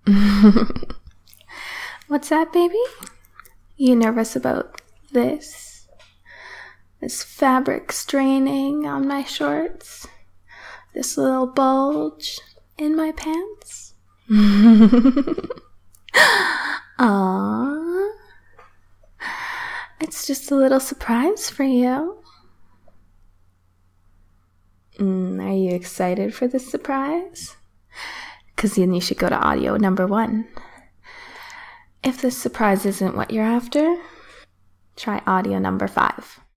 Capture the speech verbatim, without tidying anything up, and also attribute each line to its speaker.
Speaker 1: What's that, baby? You nervous about this? This fabric straining on my shorts? This little bulge in my pants? Aww. It's just a little surprise for you. Mm, are you excited for this surprise? Because then you should go to audio number one. If this surprise isn't what you're after, try audio number five.